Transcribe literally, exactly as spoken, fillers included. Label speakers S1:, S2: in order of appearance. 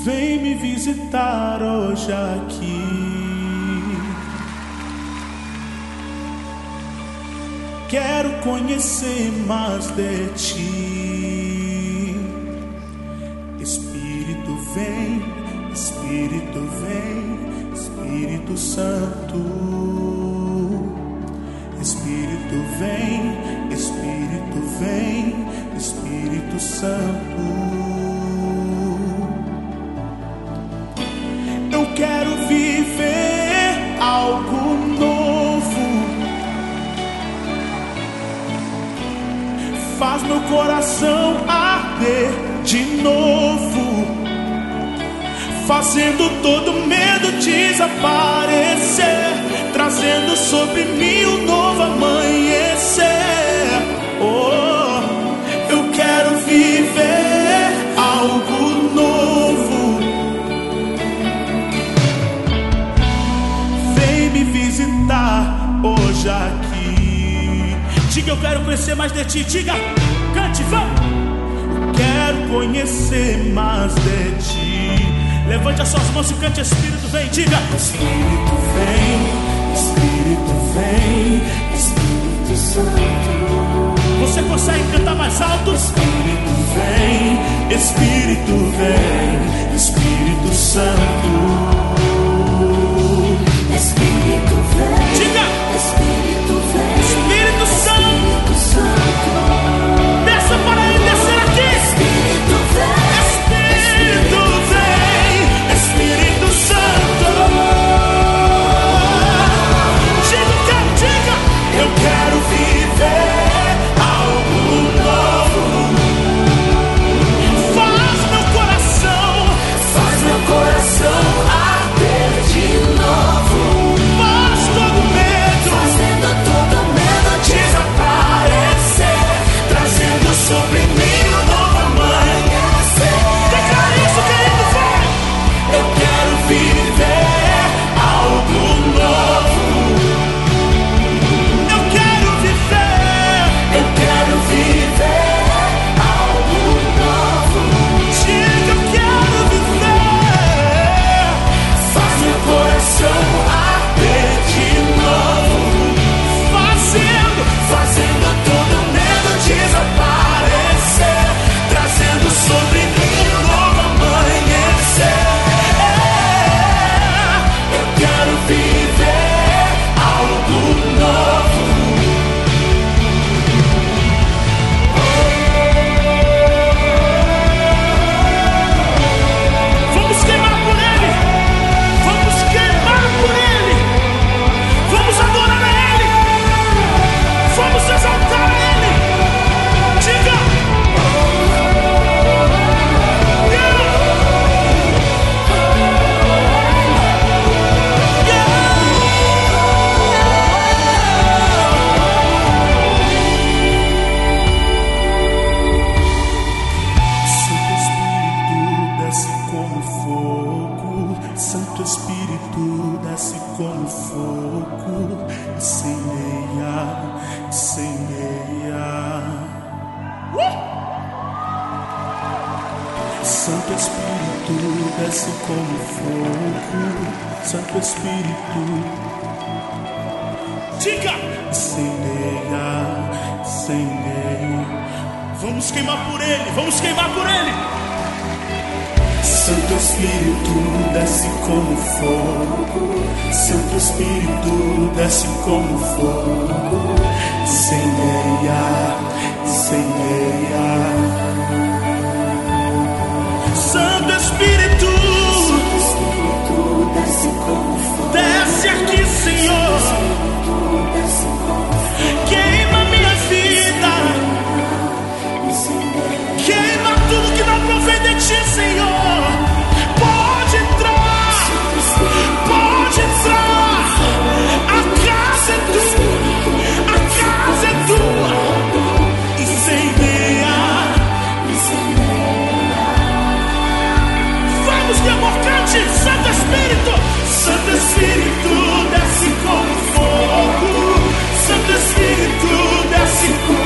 S1: vem me visitar hoje aqui. Quero conhecer mais de ti. Espírito vem, Espírito vem, Espírito Santo. Espírito vem, Espírito vem, Espírito Santo. Eu quero viver algo novo. Faz meu coração arder de novo, fazendo todo medo desaparecer, trazendo sobre mim um novo amanhecer. Oh, eu quero viver algo novo. Vem me visitar hoje aqui. Diga, eu quero conhecer mais de ti. Diga, cante, vamos. Quero conhecer mais de ti. Levante as suas mãos e cante. Espírito vem, diga. Espírito vem, Espírito vem, Espírito Santo. Você consegue cantar mais alto? Espírito vem, Espírito vem, Espírito Santo. Espírito vem, diga. Espírito vem, Espírito Santo. Espírito Santo. Desça para ele descer aqui. Espírito vem, Espírito vem, Espírito Santo. Diga, quero, diga. Eu quero viver algo novo. Faz meu coração, faz meu coração arder de novo. Faz todo medo, fazendo todo medo desaparecer, trazendo sobre mim um novo amanhecer. Declara isso, querido, vai. Eu quero viver algo novo. Eu quero viver, eu quero viver algo novo. Diga, eu quero viver. Faz meu coração arder de novo, fazendo, fazendo todo medo desaparecer, trazendo sobre mim um novo amanhecer. Eu quero viver algo novo. Vamos queimar por ele, vamos queimar por ele, vamos adorar a ele, vamos exaltar a ele. Diga. Santo Espírito desce como fogo, incendeia, incendeia. Santo Espírito desce como fogo, Santo Espírito, diga, incendeia, incendeia. Vamos queimar por ele, vamos queimar por ele. Santo Espírito desce como fogo, Santo Espírito desce como fogo, incendeia, incendeia. Santo Espírito, Santo Espírito desce como fogo, desce aqui, Senhor, queima minha vida, queima tudo que não provém de ti, Senhor. Pode entrar, pode entrar. A casa é tua, a casa é tua. Incendeia. Vamos, meu amor, cante. Santo Espírito, Santo Espírito desce como fogo, Santo Espírito desce como